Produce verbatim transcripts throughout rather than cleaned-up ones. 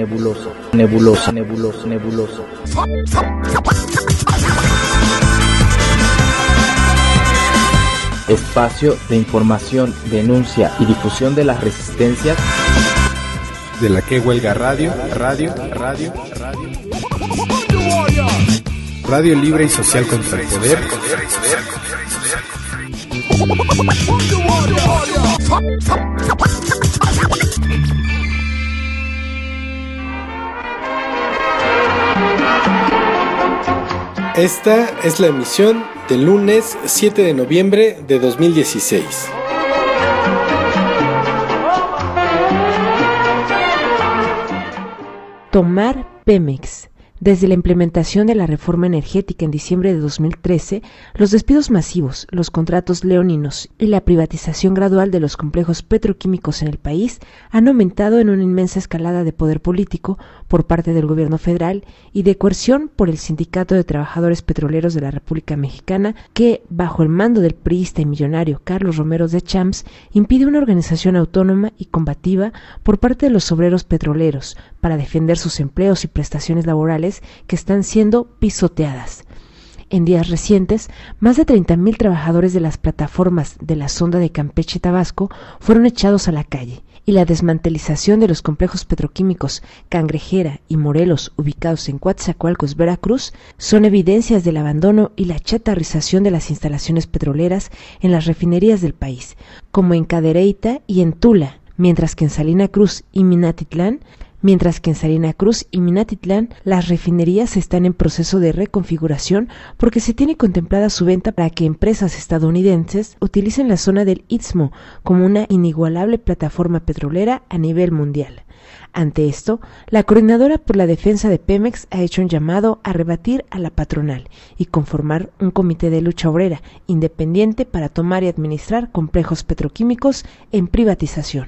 nebuloso, nebuloso, nebuloso, nebuloso. Espacio de información, denuncia y difusión de las resistencias de la que huelga radio, radio, radio, radio. Radio libre y social contra el poder. Esta es la emisión del lunes siete de noviembre de dos mil dieciséis. Tomar Pemex. Desde la implementación de la reforma energética en diciembre de dos mil trece, los despidos masivos, los contratos leoninos y la privatización gradual de los complejos petroquímicos en el país han aumentado en una inmensa escalada de poder político por parte del gobierno federal y de coerción por el Sindicato de Trabajadores Petroleros de la República Mexicana, que, bajo el mando del priista y millonario Carlos Romero de Champs, impide una organización autónoma y combativa por parte de los obreros petroleros para defender sus empleos y prestaciones laborales que están siendo pisoteadas. En días recientes, más de treinta mil trabajadores de las plataformas de la sonda de Campeche, Tabasco, fueron echados a la calle, y la desmantelización de los complejos petroquímicos Cangrejera y Morelos, ubicados en Coatzacoalcos, Veracruz, son evidencias del abandono y la chatarrización de las instalaciones petroleras en las refinerías del país, como en Cadereyta y en Tula, mientras que en Salina Cruz y Minatitlán Mientras que en Salina Cruz y Minatitlán las refinerías están en proceso de reconfiguración porque se tiene contemplada su venta para que empresas estadounidenses utilicen la zona del Istmo como una inigualable plataforma petrolera a nivel mundial. Ante esto, la Coordinadora por la Defensa de Pemex ha hecho un llamado a rebatir a la patronal y conformar un comité de lucha obrera independiente para tomar y administrar complejos petroquímicos en privatización.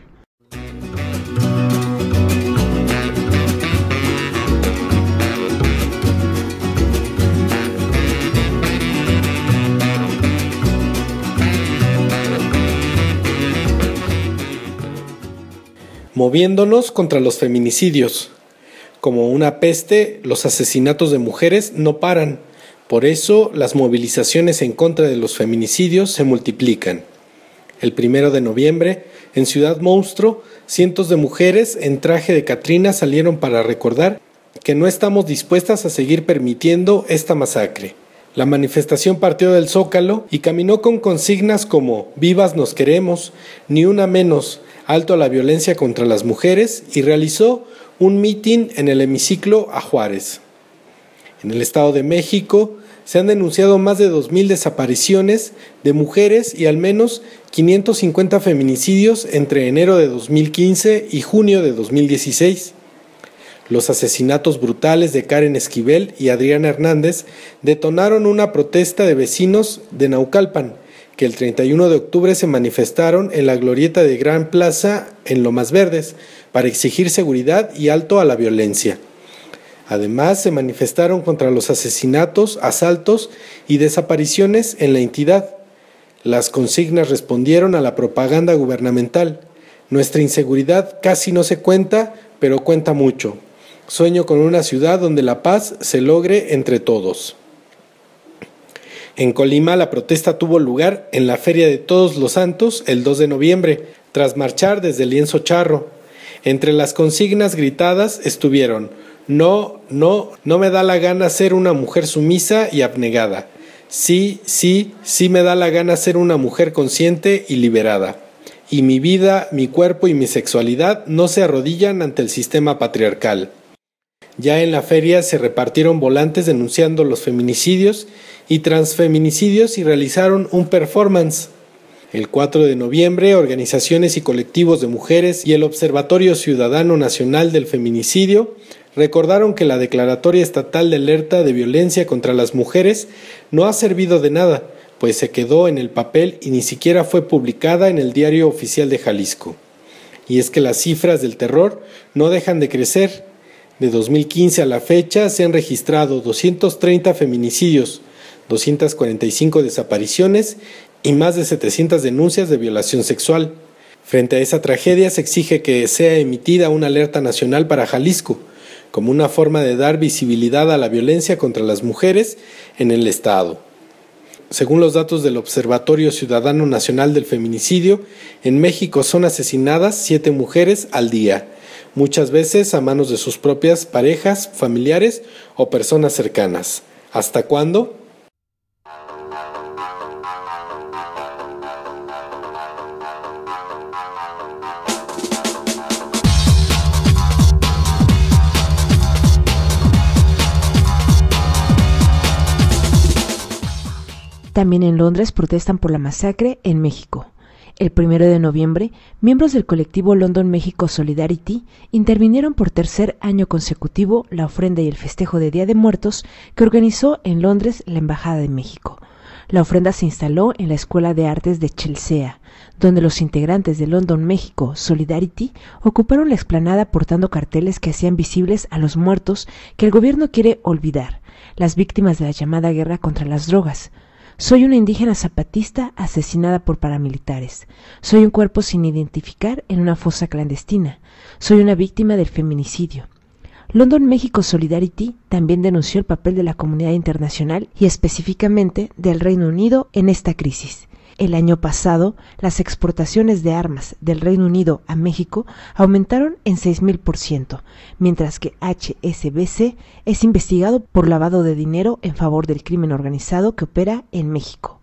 Moviéndonos contra los feminicidios. Como una peste, los asesinatos de mujeres no paran. Por eso, las movilizaciones en contra de los feminicidios se multiplican. El primero de noviembre, en Ciudad Monstruo, cientos de mujeres en traje de Catrina salieron para recordar que no estamos dispuestas a seguir permitiendo esta masacre. La manifestación partió del Zócalo y caminó con consignas como «Vivas nos queremos», «Ni una menos», «Alto a la violencia contra las mujeres» y realizó un mitin en el hemiciclo a Juárez. En el Estado de México se han denunciado más de dos mil desapariciones de mujeres y al menos quinientos cincuenta feminicidios entre enero de dos mil quince y junio de dos mil dieciséis. Los asesinatos brutales de Karen Esquivel y Adriana Hernández detonaron una protesta de vecinos de Naucalpan, que el treinta y uno de octubre se manifestaron en la glorieta de Gran Plaza en Lomas Verdes para exigir seguridad y alto a la violencia. Además, se manifestaron contra los asesinatos, asaltos y desapariciones en la entidad. Las consignas respondieron a la propaganda gubernamental. Nuestra inseguridad casi no se cuenta, pero cuenta mucho. Sueño con una ciudad donde la paz se logre entre todos. En Colima, la protesta tuvo lugar en la Feria de Todos los Santos el dos de noviembre, tras marchar desde Lienzo Charro. Entre las consignas gritadas estuvieron: no, no, no me da la gana ser una mujer sumisa y abnegada. Sí, sí, sí me da la gana ser una mujer consciente y liberada. Y mi vida, mi cuerpo y mi sexualidad no se arrodillan ante el sistema patriarcal. Ya en la feria se repartieron volantes denunciando los feminicidios y transfeminicidios y realizaron un performance. El cuatro de noviembre, organizaciones y colectivos de mujeres y el Observatorio Ciudadano Nacional del Feminicidio recordaron que la Declaratoria Estatal de Alerta de Violencia contra las Mujeres no ha servido de nada, pues se quedó en el papel y ni siquiera fue publicada en el Diario Oficial de Jalisco. Y es que las cifras del terror no dejan de crecer. De dos mil quince a la fecha se han registrado doscientos treinta feminicidios, doscientas cuarenta y cinco desapariciones y más de setecientas denuncias de violación sexual. Frente a esa tragedia se exige que sea emitida una alerta nacional para Jalisco, como una forma de dar visibilidad a la violencia contra las mujeres en el Estado. Según los datos del Observatorio Ciudadano Nacional del Feminicidio, en México son asesinadas siete mujeres al día, muchas veces a manos de sus propias parejas, familiares o personas cercanas. ¿Hasta cuándo? También en Londres protestan por la masacre en México. El primero de noviembre, miembros del colectivo London México Solidarity intervinieron por tercer año consecutivo la ofrenda y el festejo de Día de Muertos que organizó en Londres la Embajada de México. La ofrenda se instaló en la Escuela de Artes de Chelsea, donde los integrantes de London México Solidarity ocuparon la explanada portando carteles que hacían visibles a los muertos que el gobierno quiere olvidar, las víctimas de la llamada guerra contra las drogas. Soy una indígena zapatista asesinada por paramilitares. Soy un cuerpo sin identificar en una fosa clandestina. Soy una víctima del feminicidio. London México Solidarity también denunció el papel de la comunidad internacional y específicamente del Reino Unido en esta crisis. El año pasado, las exportaciones de armas del Reino Unido a México aumentaron en seis mil por ciento, mientras que H S B C es investigado por lavado de dinero en favor del crimen organizado que opera en México.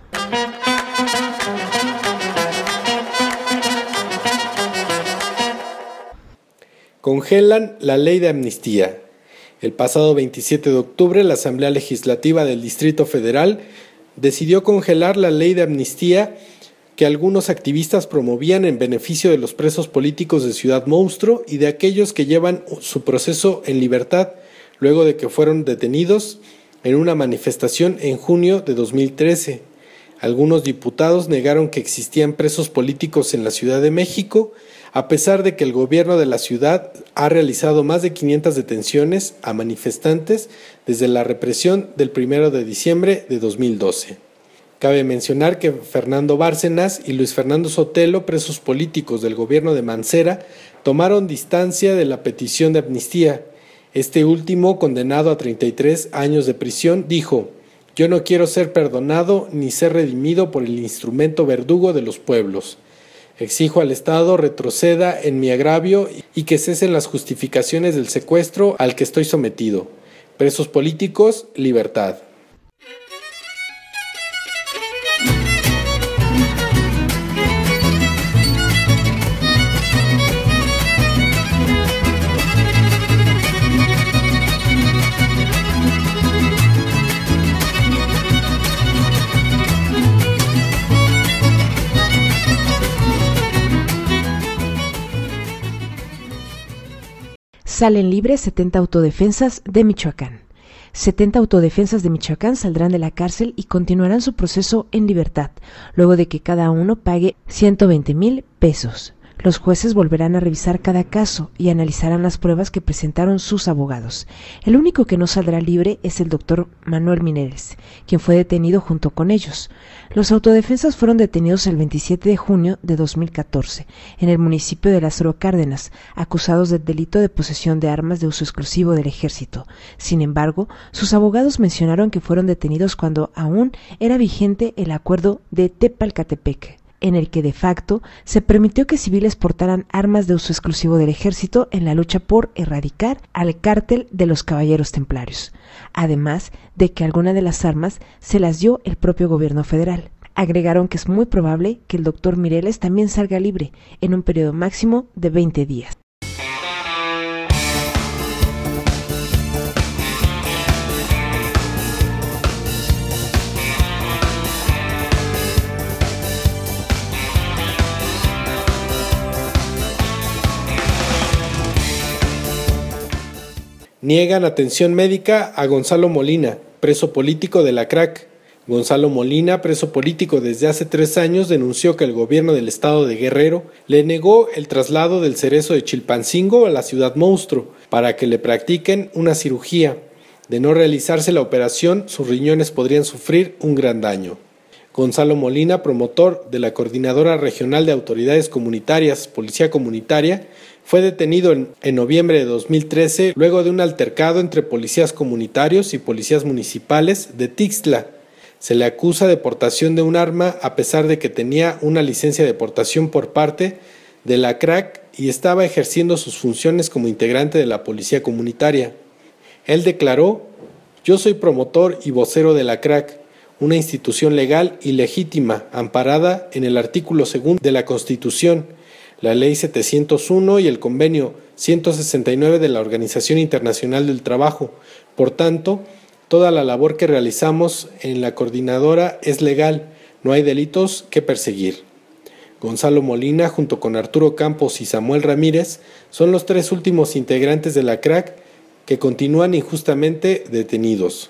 Congelan la ley de amnistía. El pasado veintisiete de octubre, la Asamblea Legislativa del Distrito Federal decidió congelar la ley de amnistía que algunos activistas promovían en beneficio de los presos políticos de Ciudad Monstruo y de aquellos que llevan su proceso en libertad luego de que fueron detenidos en una manifestación en junio de dos mil trece. Algunos diputados negaron que existían presos políticos en la Ciudad de México, a pesar de que el gobierno de la ciudad ha realizado más de quinientas detenciones a manifestantes desde la represión del primero de diciembre de dos mil doce. Cabe mencionar que Fernando Bárcenas y Luis Fernando Sotelo, presos políticos del gobierno de Mancera, tomaron distancia de la petición de amnistía. Este último, condenado a treinta y tres años de prisión, dijo: «Yo no quiero ser perdonado ni ser redimido por el instrumento verdugo de los pueblos. Exijo al Estado retroceda en mi agravio y que cesen las justificaciones del secuestro al que estoy sometido. Presos políticos, libertad». Salen libres setenta autodefensas de Michoacán. setenta autodefensas de Michoacán saldrán de la cárcel y continuarán su proceso en libertad, luego de que cada uno pague ciento veinte mil pesos. Los jueces volverán a revisar cada caso y analizarán las pruebas que presentaron sus abogados. El único que no saldrá libre es el doctor Manuel Mireles, quien fue detenido junto con ellos. Los autodefensas fueron detenidos el veintisiete de junio de dos mil catorce en el municipio de Lázaro Cárdenas, acusados del delito de posesión de armas de uso exclusivo del ejército. Sin embargo, sus abogados mencionaron que fueron detenidos cuando aún era vigente el acuerdo de Tepalcatepec, en el que de facto se permitió que civiles portaran armas de uso exclusivo del ejército en la lucha por erradicar al cártel de los Caballeros Templarios, además de que alguna de las armas se las dio el propio gobierno federal. Agregaron que es muy probable que el doctor Mireles también salga libre en un periodo máximo de veinte días. Niegan atención médica a Gonzalo Molina, preso político de la crack. Gonzalo Molina, preso político desde hace tres años, denunció que el gobierno del estado de Guerrero le negó el traslado del Cerezo de Chilpancingo a la Ciudad Monstruo para que le practiquen una cirugía. De no realizarse la operación, sus riñones podrían sufrir un gran daño. Gonzalo Molina, promotor de la Coordinadora Regional de Autoridades Comunitarias, Policía Comunitaria, Fue detenido en, en noviembre de dos mil trece luego de un altercado entre policías comunitarios y policías municipales de Tixtla. Se le acusa de portación de un arma a pesar de que tenía una licencia de portación por parte de la C R A C y estaba ejerciendo sus funciones como integrante de la policía comunitaria. Él declaró: "Yo soy promotor y vocero de la C R A C, una institución legal y legítima, amparada en el artículo segundo de la Constitución, la Ley setecientos uno y el Convenio ciento sesenta y nueve de la Organización Internacional del Trabajo. Por tanto, toda la labor que realizamos en la coordinadora es legal, no hay delitos que perseguir". Gonzalo Molina, junto con Arturo Campos y Samuel Ramírez, son los tres últimos integrantes de la C R A C que continúan injustamente detenidos.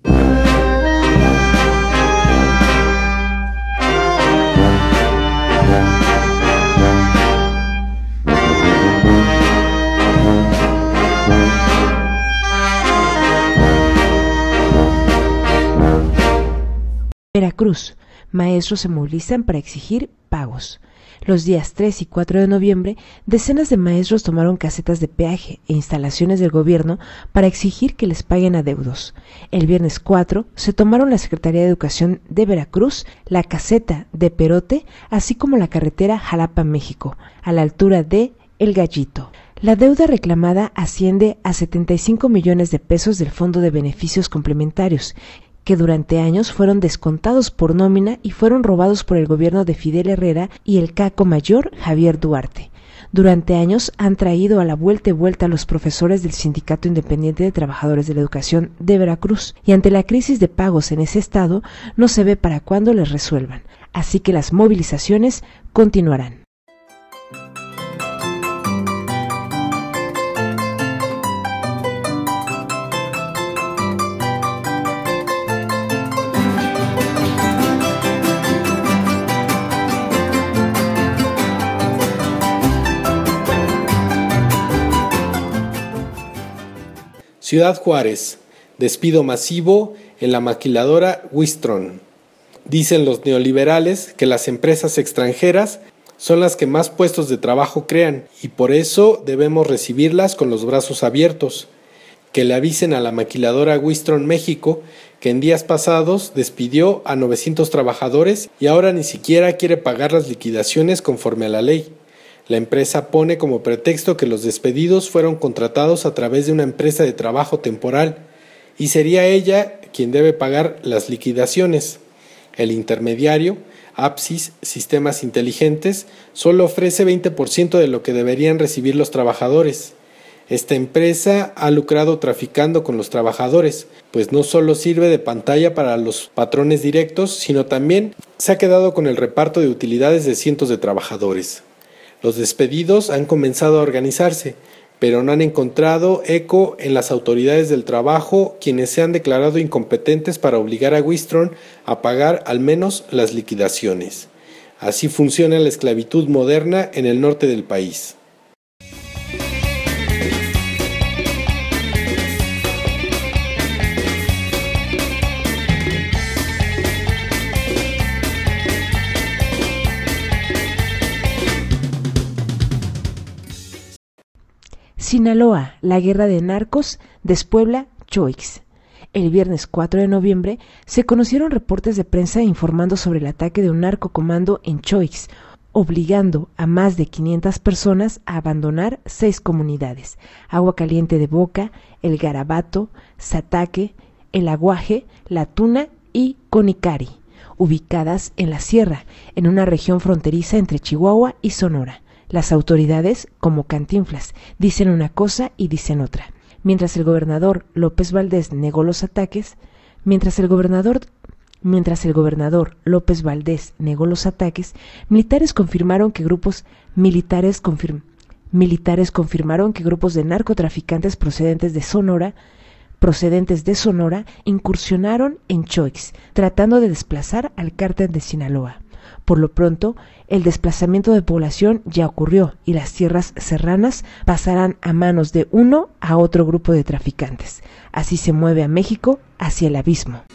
Veracruz. Maestros se movilizan para exigir pagos. Los días tres y cuatro de noviembre, decenas de maestros tomaron casetas de peaje e instalaciones del gobierno para exigir que les paguen adeudos. El viernes cuatro se tomaron la Secretaría de Educación de Veracruz, la caseta de Perote, así como la carretera Jalapa-México, a la altura de El Gallito. La deuda reclamada asciende a setenta y cinco millones de pesos del Fondo de Beneficios Complementarios, que durante años fueron descontados por nómina y fueron robados por el gobierno de Fidel Herrera y el caco mayor Javier Duarte. Durante años han traído a la vuelta y vuelta a los profesores del Sindicato Independiente de Trabajadores de la Educación de Veracruz, y ante la crisis de pagos en ese estado no se ve para cuándo les resuelvan, así que las movilizaciones continuarán. Ciudad Juárez. Despido masivo en la maquiladora Wistron. Dicen los neoliberales que las empresas extranjeras son las que más puestos de trabajo crean y por eso debemos recibirlas con los brazos abiertos. Que le avisen a la maquiladora Wistron México que en días pasados despidió a novecientos trabajadores y ahora ni siquiera quiere pagar las liquidaciones conforme a la ley. La empresa pone como pretexto que los despedidos fueron contratados a través de una empresa de trabajo temporal y sería ella quien debe pagar las liquidaciones. El intermediario, Apsis Sistemas Inteligentes, solo ofrece veinte por ciento de lo que deberían recibir los trabajadores. Esta empresa ha lucrado traficando con los trabajadores, pues no solo sirve de pantalla para los patrones directos, sino también se ha quedado con el reparto de utilidades de cientos de trabajadores. Los despedidos han comenzado a organizarse, pero no han encontrado eco en las autoridades del trabajo, quienes se han declarado incompetentes para obligar a Wistron a pagar al menos las liquidaciones. Así funciona la esclavitud moderna en el norte del país. Sinaloa, la guerra de narcos despuebla Choix. El viernes cuatro de noviembre se conocieron reportes de prensa informando sobre el ataque de un narcocomando en Choix, obligando a más de quinientas personas a abandonar seis comunidades: Agua Caliente de Boca, El Garabato, Sataque, El Aguaje, La Tuna y Conicari, ubicadas en la sierra, en una región fronteriza entre Chihuahua y Sonora. Las autoridades, como Cantinflas, dicen una cosa y dicen otra. Mientras el gobernador López Valdés negó los ataques, mientras el gobernador, mientras el gobernador López Valdés negó los ataques, militares confirmaron que grupos militares confirm, militares confirmaron que grupos de narcotraficantes procedentes de Sonora, procedentes de Sonora, incursionaron en Choix, tratando de desplazar al cártel de Sinaloa. Por lo pronto, el desplazamiento de población ya ocurrió y las tierras serranas pasarán a manos de uno a otro grupo de traficantes. Así se mueve a México hacia el abismo.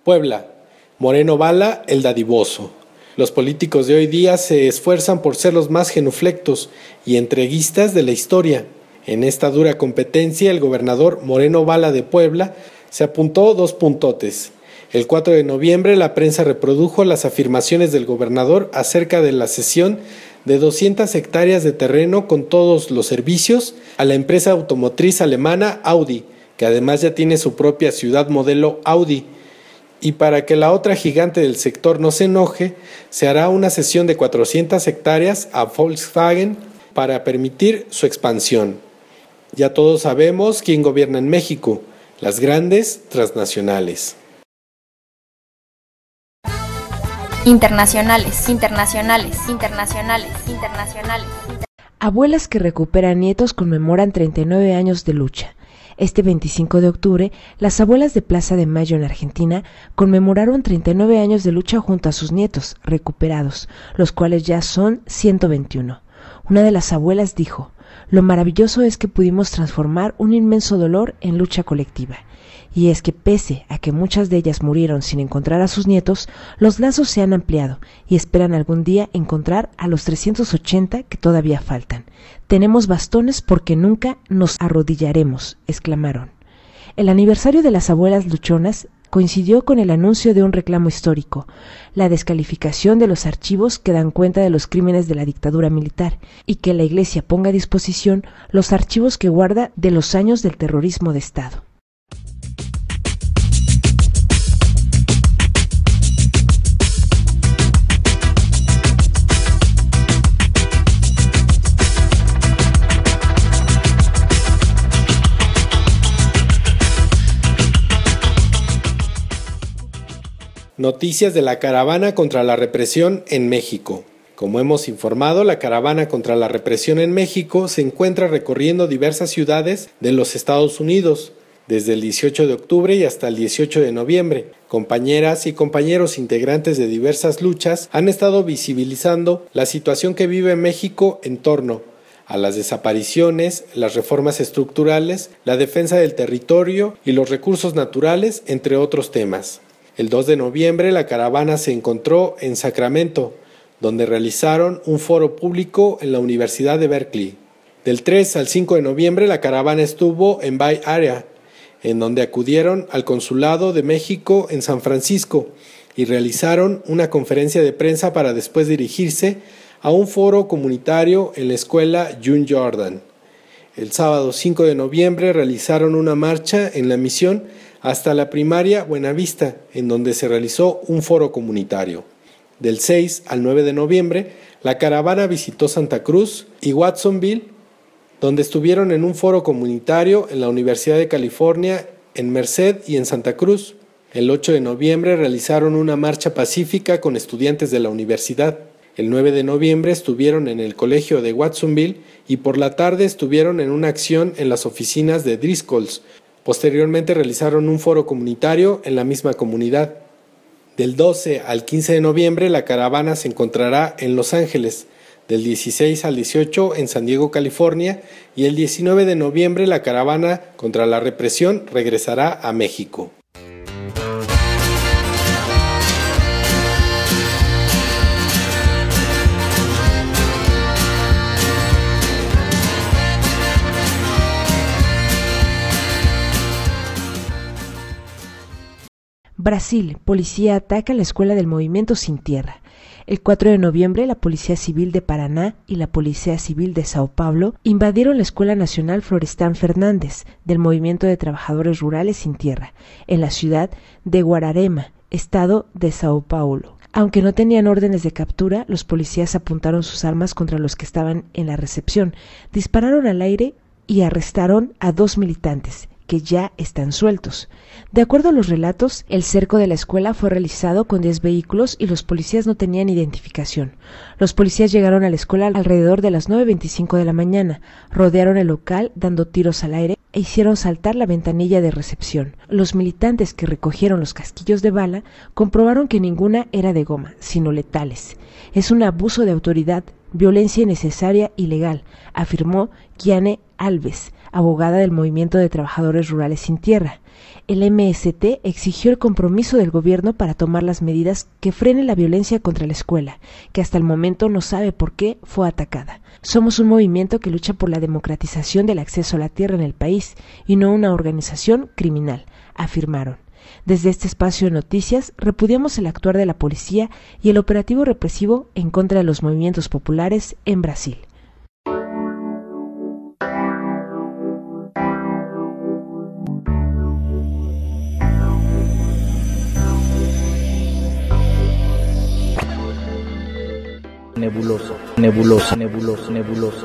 Puebla, Moreno Bala, el dadivoso. Los políticos de hoy día se esfuerzan por ser los más genuflectos y entreguistas de la historia. En esta dura competencia, el gobernador Moreno Bala de Puebla se apuntó dos puntotes. El cuatro de noviembre, la prensa reprodujo las afirmaciones del gobernador acerca de la cesión de doscientas hectáreas de terreno con todos los servicios a la empresa automotriz alemana Audi, que además ya tiene su propia ciudad modelo Audi. Y para que la otra gigante del sector no se enoje, se hará una cesión de cuatrocientas hectáreas a Volkswagen para permitir su expansión. Ya todos sabemos quién gobierna en México, las grandes transnacionales. Internacionales, internacionales, internacionales, internacionales. Abuelas que recuperan nietos conmemoran treinta y nueve años de lucha. Este veinticinco de octubre, las abuelas de Plaza de Mayo en Argentina conmemoraron treinta y nueve años de lucha junto a sus nietos recuperados, los cuales ya son ciento veintiuno. Una de las abuelas dijo: "Lo maravilloso es que pudimos transformar un inmenso dolor en lucha colectiva. Y es que pese a que muchas de ellas murieron sin encontrar a sus nietos, los lazos se han ampliado y esperan algún día encontrar a los trescientos ochenta que todavía faltan. Tenemos bastones porque nunca nos arrodillaremos", exclamaron. El aniversario de las abuelas luchonas coincidió con el anuncio de un reclamo histórico, la descalificación de los archivos que dan cuenta de los crímenes de la dictadura militar, y que la Iglesia ponga a disposición los archivos que guarda de los años del terrorismo de Estado. Noticias de la caravana contra la represión en México. Como hemos informado, la caravana contra la represión en México se encuentra recorriendo diversas ciudades de los Estados Unidos desde el dieciocho de octubre y hasta el dieciocho de noviembre. Compañeras y compañeros integrantes de diversas luchas han estado visibilizando la situación que vive México en torno a las desapariciones, las reformas estructurales, la defensa del territorio y los recursos naturales, entre otros temas. El dos de noviembre la caravana se encontró en Sacramento, donde realizaron un foro público en la Universidad de Berkeley. Del tres al cinco de noviembre la caravana estuvo en Bay Area, en donde acudieron al Consulado de México en San Francisco y realizaron una conferencia de prensa para después dirigirse a un foro comunitario en la escuela June Jordan. El sábado cinco de noviembre realizaron una marcha en la Misión hasta la primaria Buenavista, en donde se realizó un foro comunitario. Del seis al nueve de noviembre, la caravana visitó Santa Cruz y Watsonville, donde estuvieron en un foro comunitario en la Universidad de California, en Merced y en Santa Cruz. El ocho de noviembre realizaron una marcha pacífica con estudiantes de la universidad. El nueve de noviembre estuvieron en el colegio de Watsonville y por la tarde estuvieron en una acción en las oficinas de Driscoll's. Posteriormente realizaron un foro comunitario en la misma comunidad. Del doce al quince de noviembre la caravana se encontrará en Los Ángeles, del dieciséis al dieciocho en San Diego, California, y el diecinueve de noviembre la caravana contra la represión regresará a México. Brasil, policía ataca la escuela del Movimiento Sin Tierra. El cuatro de noviembre, la Policía Civil de Paraná y la Policía Civil de Sao Paulo invadieron la Escuela Nacional Florestan Fernández del Movimiento de Trabajadores Rurales Sin Tierra, en la ciudad de Guararema, estado de Sao Paulo. Aunque no tenían órdenes de captura, los policías apuntaron sus armas contra los que estaban en la recepción, dispararon al aire y arrestaron a dos militantes, que ya están sueltos. De acuerdo a los relatos, el cerco de la escuela fue realizado con diez vehículos y los policías no tenían identificación. Los policías llegaron a la escuela alrededor de las nueve veinticinco de la mañana, rodearon el local dando tiros al aire e hicieron saltar la ventanilla de recepción. Los militantes que recogieron los casquillos de bala comprobaron que ninguna era de goma, sino letales. Es un abuso de autoridad, violencia innecesaria y legal, afirmó Gianne Alves, abogada del Movimiento de Trabajadores Rurales Sin Tierra. El M S T exigió el compromiso del gobierno para tomar las medidas que frenen la violencia contra la escuela, que hasta el momento no sabe por qué fue atacada. Somos un movimiento que lucha por la democratización del acceso a la tierra en el país y no una organización criminal, afirmaron. Desde este espacio de noticias repudiamos el actuar de la policía y el operativo represivo en contra de los movimientos populares en Brasil. Nebulosa, nebulosa, nebulosa, nebulosa.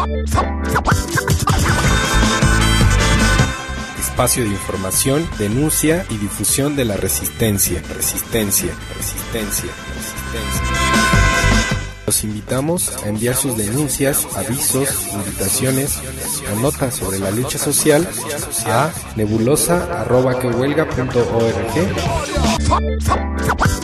Espacio de información, denuncia y difusión de la resistencia, resistencia, resistencia, resistencia. Los invitamos a enviar sus denuncias, avisos, invitaciones o notas sobre la lucha social a nebulosa arroba que huelga punto org.